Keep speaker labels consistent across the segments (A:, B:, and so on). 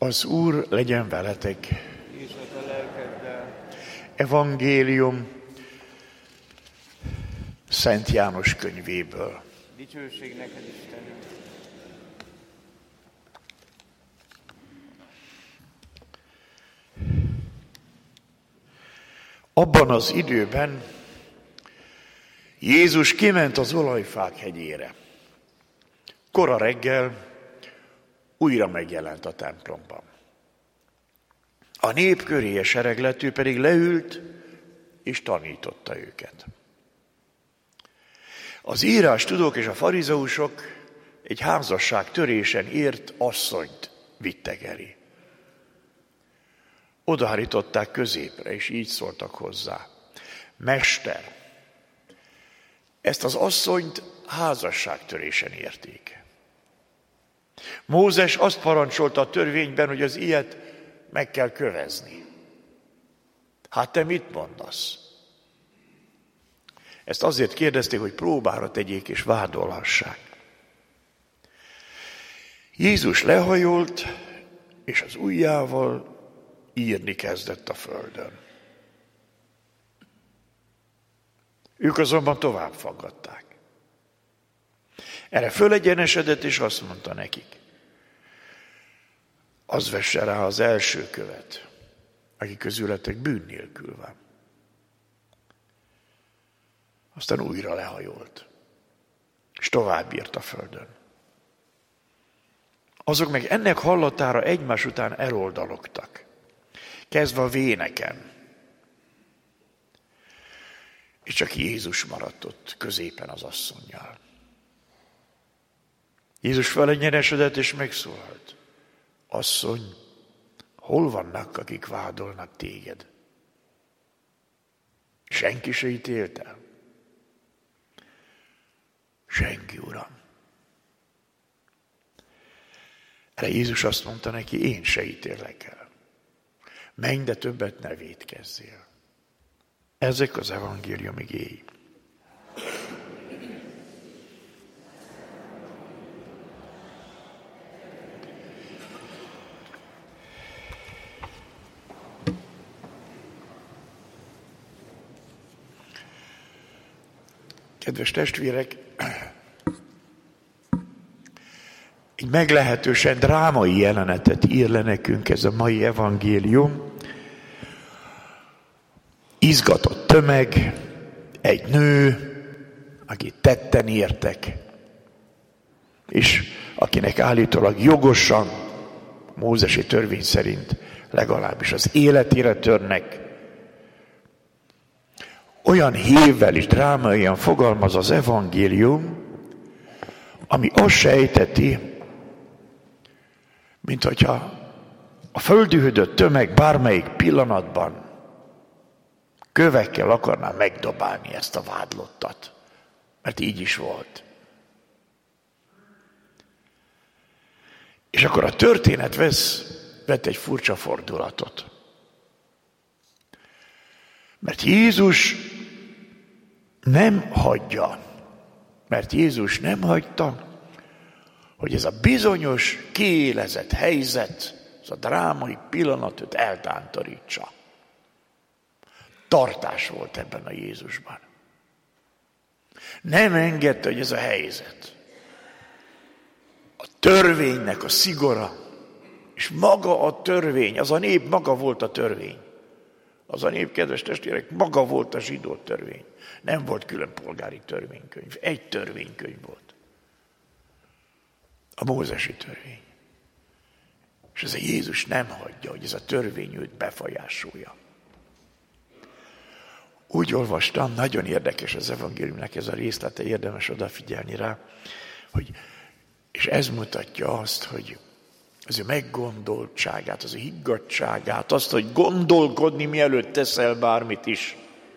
A: Az Úr legyen veletek.
B: És a te lelkeddel.
A: Evangélium Szent János könyvéből.
B: Dicsőség neked, Istenünk.
A: Abban az időben Jézus kiment az olajfák hegyére. Kora reggel újra megjelent a templomban. A nép köréje sereglet, ő pedig leült és tanította őket. Az írástudók és a farizeusok egy házasság törésen ért asszonyt vittek elé. Odahárították középre, és így szóltak hozzá: Mester, ezt az asszonyt házasságtörésen érték. Mózes azt parancsolta a törvényben, hogy az ilyet meg kell kövezni. Hát te mit mondasz? Ezt azért kérdezték, hogy próbára tegyék és vádolhassák. Jézus lehajolt, és az ujjával írni kezdett a földön. Ők azonban tovább faggatták. Erre fölegyenesedett, és azt mondta nekik: az vesse rá az első követ, aki közületek bűn nélkül van. Aztán újra lehajolt, és tovább írt a földön. Azok meg ennek hallatára egymás után eloldalogtak, kezdve a véneken. És csak Jézus maradt ott középen az asszonnyal. Jézus felegyenesedett és megszólalt: Asszony, hol vannak, akik vádolnak téged? Senki se ítélt el? Senki, Uram. Erre Jézus azt mondta neki: én se ítélek el. Menj, de többet ne vétkezzél. Ezek az evangélium igéi. Kedves testvérek, egy meglehetősen drámai jelenetet ír le nekünk ez a mai evangélium. Izgatott tömeg, egy nő, akit tetten értek, és akinek állítólag jogosan, mózesi törvény szerint legalábbis az életére törnek. Olyan hévvel és drámaian fogalmaz az evangélium, ami azt sejteti, mint hogyha a földühödött tömeg bármelyik pillanatban kövekkel akarná megdobálni ezt a vádlottat, mert így is volt. És akkor a történet vett egy furcsa fordulatot. Mert Jézus nem hagyja, hogy ez a bizonyos kiélezett helyzet, ez a drámai pillanatot eltántorítsa. Tartás volt ebben a Jézusban. Nem engedte, hogy ez a helyzet, a törvénynek a szigora, és maga a törvény, az a nép maga volt a törvény. Az a nép, kedves testvérek, maga volt a zsidó törvény. Nem volt külön polgári törvénykönyv. Egy törvénykönyv volt. A mózesi törvény. És ez a Jézus nem hagyja, hogy ez a törvény őt befolyásolja. Úgy olvastam, nagyon érdekes az evangéliumnak ez a részlete, érdemes odafigyelni rá, és ez mutatja azt, hogy az ő meggondoltságát, az ő higgadtságát, azt, hogy gondolkodni, mielőtt teszel bármit is.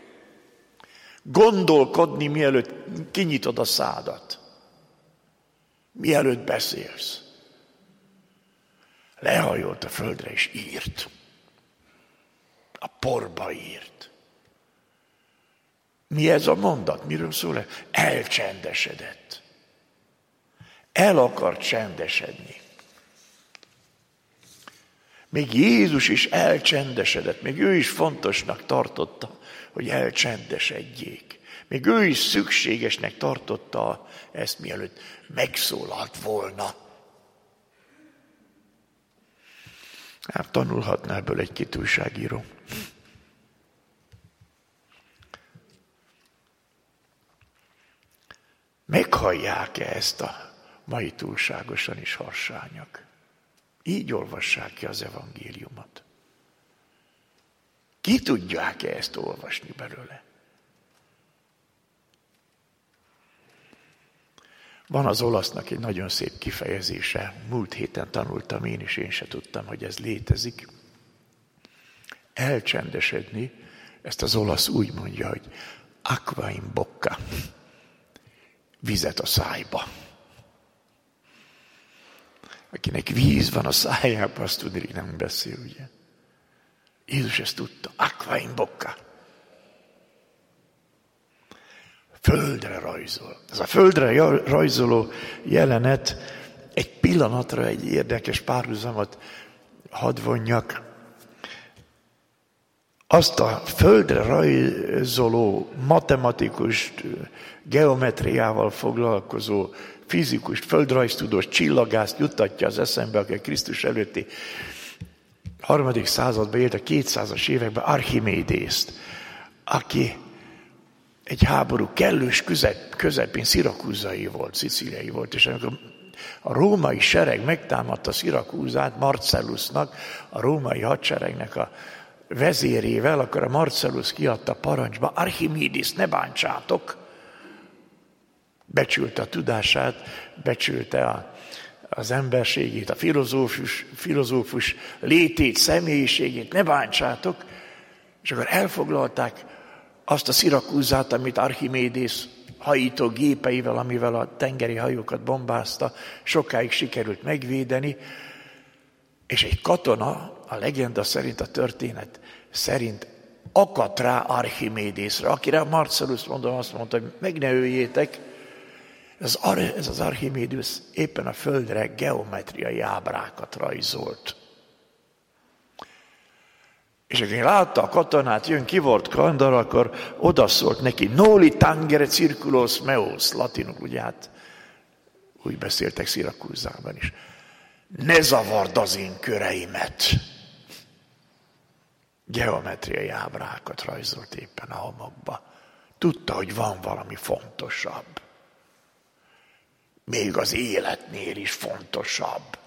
A: Gondolkodni, mielőtt kinyitod a szádat. Mielőtt beszélsz. Lehajolt a földre és írt. A porba írt. Mi ez a mondat? Miről szól? Elcsendesedett. El akar csendesedni. Még Jézus is elcsendesedett, még ő is fontosnak tartotta, hogy elcsendesedjék. Még ő is szükségesnek tartotta ezt, mielőtt megszólalt volna. Hát tanulhatná ebből egy-két újságíró. Meghallják-e ezt a mai túlságosan is harsányak? Így olvassák ki az evangéliumot. Ki tudják-e ezt olvasni belőle? Van az olasznak egy nagyon szép kifejezése. Múlt héten tanultam én is, én se tudtam, hogy ez létezik. Elcsendesedni, ezt az olasz úgy mondja, hogy acqua in bocca. Vizet a szájba. Akinek víz van a szájában, azt tudni, nem beszél, ugye? Jézus ezt tudta. Acqua in bocca. Földre rajzol. Ez a földre rajzoló jelenet egy pillanatra egy érdekes párhuzamot hadd vonjak. Azt a földre rajzoló matematikus, geometriával foglalkozó fizikust, földrajztudós, csillagászt juttatja az eszembe, aki a Krisztus előtti 3. században élt, a 200-as években, Archimédészt, aki egy háború kellős közepén szirakúzai volt, szicíliai volt, és amikor a római sereg megtámadta Szirakúzát Marcellusnak, a római hadseregnek a vezérével, akkor a Marcellus kiadta parancsba, Archimédészt ne bántsátok, becsülte a tudását, becsülte az emberségét, a filozófus létét, személyiségét, ne bántsátok, és akkor elfoglalták azt a Szirakúzát, amit Archimédész hajító gépeivel, amivel a tengeri hajókat bombázta, sokáig sikerült megvédeni, és egy katona, a legenda szerint, a történet szerint akadt rá Archimédészre, akire Marcellus azt mondta, hogy meg ne öljétek. Ez az Archimédész éppen a földre geometriai ábrákat rajzolt. És aki látta a katonát, jön, ki volt kandar, akkor odaszólt neki, noli tangere circulos meos, latinul, ugye hát úgy beszéltek Szirakúzában is. Ne zavard az én köreimet. Geometriai ábrákat rajzolt éppen a homokba. Tudta, hogy van valami fontosabb. Még az életnél is fontosabb.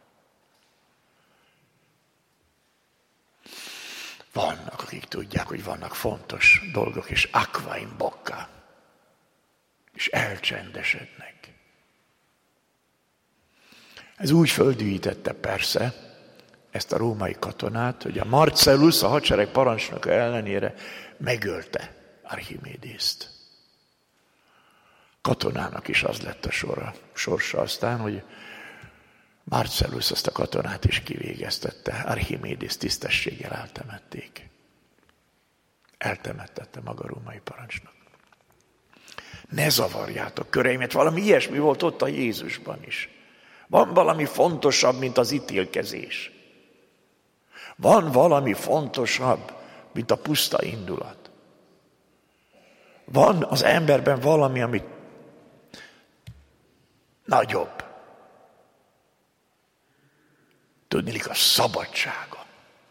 A: Vannak, akik tudják, hogy vannak fontos dolgok, és acqua in bocca, és elcsendesednek. Ez úgy földühítette persze ezt a római katonát, hogy a Marcellus, a hadsereg parancsnoka ellenére megölte Archimédészt. Katonának is az lett a sorsa aztán, hogy Marcellus azt a katonát is kivégeztette. Archimédészt tisztességgel eltemették. Eltemettette maga a római parancsnok. Ne zavarjátok köreimet, valami ilyesmi volt ott a Jézusban is. Van valami fontosabb, mint az ítélkezés. Van valami fontosabb, mint a puszta indulat. Van az emberben valami, ami nagyobb. Tudniillik, a szabadsága.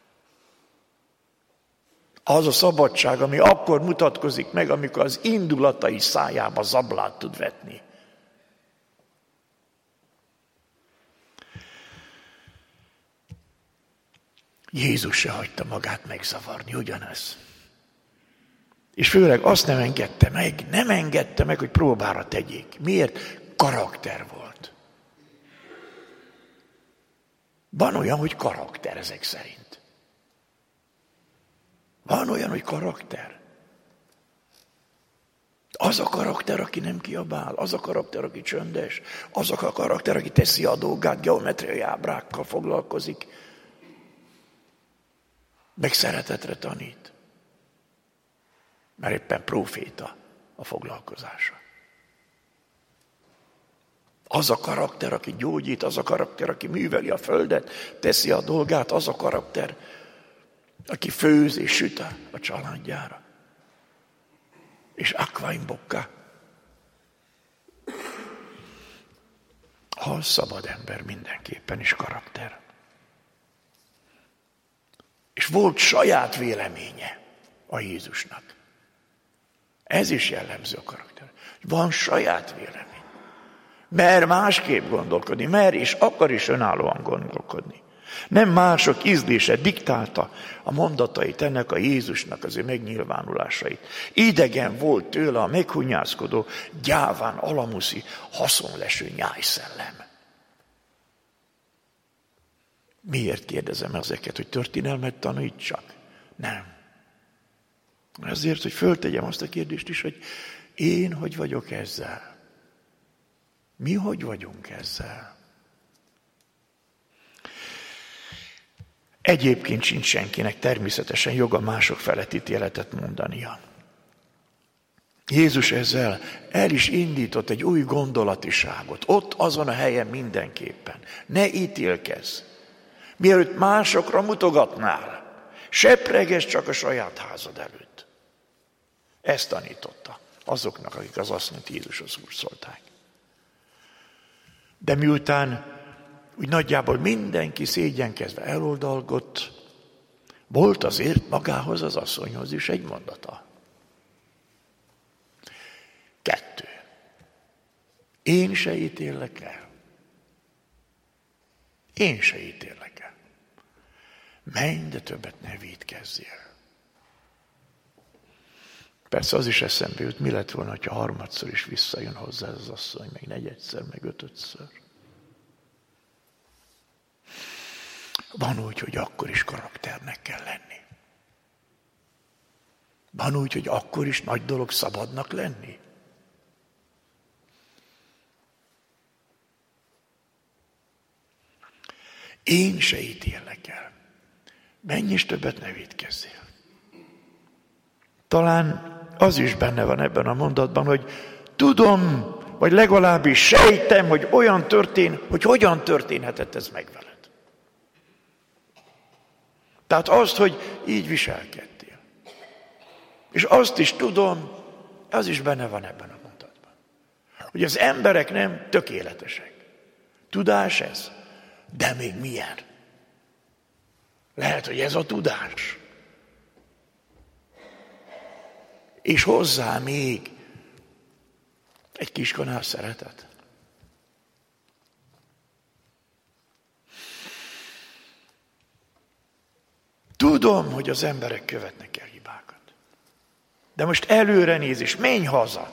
A: Az a szabadság, ami akkor mutatkozik meg, amikor az indulatai szájába zablát tud vetni. Jézus se hagyta magát megzavarni, ugyanez. És főleg azt nem engedte meg, hogy próbára tegyék. Miért? Karakter volt. Van olyan, hogy karakter ezek szerint. Van olyan, hogy karakter. Az a karakter, aki nem kiabál, az a karakter, aki csöndes, az a karakter, aki teszi a dolgát, geometriai ábrákkal foglalkozik, meg szeretetre tanít. Mert éppen próféta a foglalkozása. Az a karakter, aki gyógyít, az a karakter, aki műveli a földet, teszi a dolgát, az a karakter, aki főz és süt a családjára. És aqua in bocca. Az szabad ember mindenképpen is karakter. És volt saját véleménye a Jézusnak. Ez is jellemző a karakter. Van saját vélemény. Mer másképp gondolkodni, mer és akar is önállóan gondolkodni. Nem mások ízlése diktálta a mondatait ennek a Jézusnak, az ő megnyilvánulásait. Idegen volt tőle a meghunyászkodó, gyáván alamuszi, haszonleső nyájszellem. Miért kérdezem ezeket, hogy történelmet tanítsak? Nem. Azért, hogy föltegyem azt a kérdést is, hogy én hogy vagyok ezzel? Mi hogy vagyunk ezzel? Egyébként sincs senkinek természetesen joga mások felett ítéletet mondania. Jézus ezzel el is indított egy új gondolatiságot. Ott azon a helyen mindenképpen. Ne ítélkezz. Mielőtt másokra mutogatnál, sepregesd csak a saját házad előtt. Ezt tanította azoknak, akik az asszonyt Jézushoz hurcolták. De miután úgy nagyjából mindenki szégyenkezve eloldalgott, volt azért magához az asszonyhoz is egy mondata. 2. Én se ítélek el. Én se ítélek el. Menj, de többet ne vétkezzél. Persze az is eszembe jut, mi lett volna, ha harmadszor is visszajön hozzá az asszony, meg negyedszer, meg ötödször. Van úgy, hogy akkor is karakternek kell lenni. Van úgy, hogy akkor is nagy dolog szabadnak lenni. Én se ítélek el. Menj és többet ne vétkezzél. Talán az is benne van ebben a mondatban, hogy tudom, vagy legalábbis sejtem, hogy olyan hogy hogyan történhetett ez meg veled. Tehát azt, hogy így viselkedtél. És azt is tudom, az is benne van ebben a mondatban. Hogy az emberek nem tökéletesek. Tudás ez? De még milyen? Lehet, hogy ez a tudás. És hozzá még egy kis kanál szeretet. Tudom, hogy az emberek követnek el hibákat. De most előre néz, és menj haza.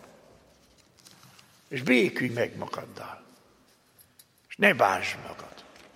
A: És békülj meg magaddal. És ne bánsd magad.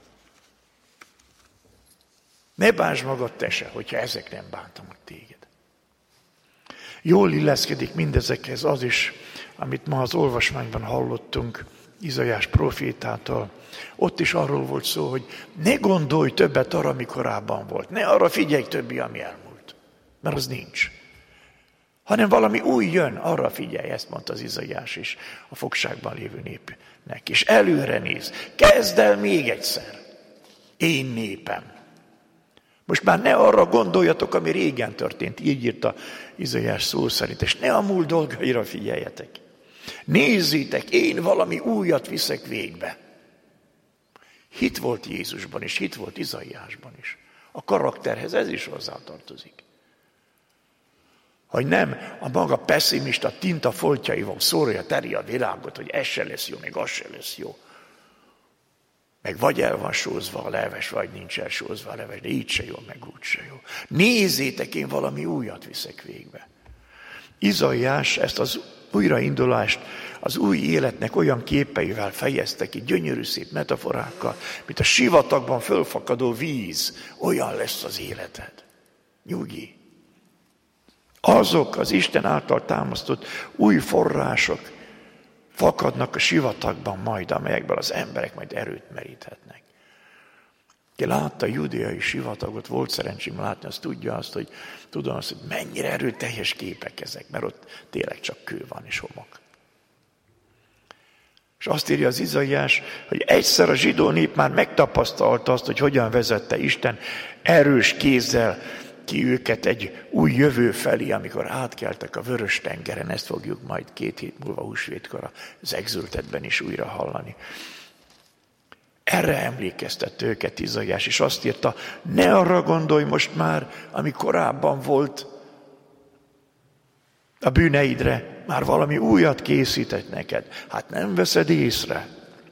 A: Ne bánsd magad te se, hogyha ezek nem bántanak téged. Jól illeszkedik mindezekhez az is, amit ma az olvasmányban hallottunk Izaiás profétától. Ott is arról volt szó, hogy ne gondolj többet arra, ami korábban volt. Ne arra figyelj többi, ami elmúlt. Mert az nincs. Hanem valami új jön, arra figyelj, ezt mondta az Izaiás is a fogságban lévő népnek. És előre néz. Kezd el még egyszer. Én népem. Most már ne arra gondoljatok, ami régen történt, így írta Izaiás szó szerint, és ne a múlt dolgaira figyeljetek. Nézzétek, én valami újat viszek végbe. Hit volt Jézusban is, hit volt Izaiásban is. A karakterhez ez is hozzátartozik. Hogy nem a maga pessimista tintafoltjaival szórja teri a világot, hogy ez se lesz jó, meg az se lesz jó. Meg vagy el van sózva a leves, vagy nincs elsózva a leves, de így se jó, meg úgy se jó. Nézzétek, én valami újat viszek végbe. Izaiás ezt az újraindulást az új életnek olyan képeivel fejezte ki, gyönyörű szép metaforákkal, mint a sivatagban fölfakadó víz, olyan lesz az életed. Nyugi. Azok az Isten által támasztott új források fakadnak a sivatagban majd, amelyekből az emberek majd erőt meríthetnek. Ki látta a judéai sivatagot, volt szerencsém látni, azt tudja azt, hogy tudom azt, hogy mennyire erőteljes képek ezek, mert ott tényleg csak kő van és homok. És azt írja az Izaiás, hogy egyszer a zsidó nép már megtapasztalta azt, hogy hogyan vezette Isten erős kézzel ki őket egy új jövő felé, amikor átkeltek a Vörös-tengeren. Ezt fogjuk majd 2 hét múlva húsvétkor az Exultetben is újra hallani. Erre emlékeztette őket Izaiás, és azt írta, ne arra gondolj most már, ami korábban volt a bűneidre, már valami újat készített neked. Hát nem veszed észre.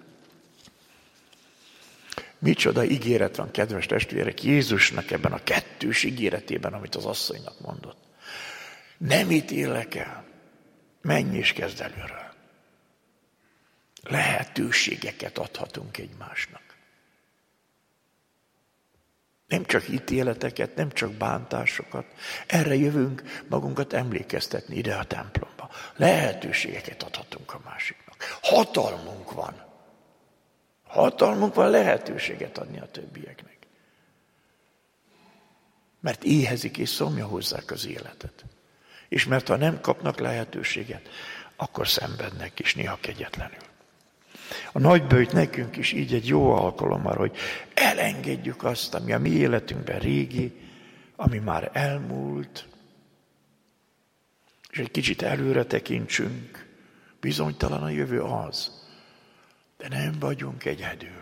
A: Micsoda ígéret van, kedves testvérek, Jézusnak ebben a kettős ígéretében, amit az asszonynak mondott. Nem ítélek el, menj és kezd előről. Lehetőségeket adhatunk egymásnak. Nem csak ítéleteket, nem csak bántásokat. Erre jövünk magunkat emlékeztetni ide a templomba. Lehetőségeket adhatunk a másiknak. Hatalmunk van. Hatalmunk van lehetőséget adni a többieknek. Mert éhezik és szomjahozzák az életet. És mert ha nem kapnak lehetőséget, akkor szenvednek is néha kegyetlenül. A nagyböjt nekünk is így egy jó alkalom arra, hogy elengedjük azt, ami a mi életünkben régi, ami már elmúlt, és egy kicsit előre tekintsünk. Bizonytalan a jövő az, de nem vagyunk egyedül.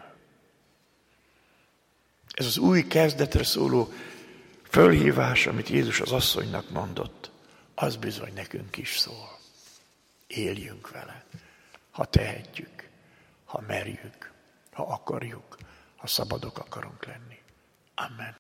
A: Ez az új kezdetre szóló fölhívás, amit Jézus az asszonynak mondott, az bizony nekünk is szól. Éljünk vele, ha tehetjük. Ha merjük, ha akarjuk, ha szabadok akarunk lenni. Amen.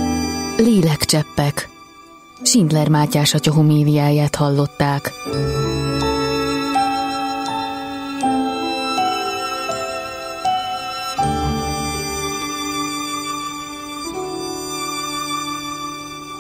C: Lélekcseppek. Schindler Mátyás atya homéliáját hallották.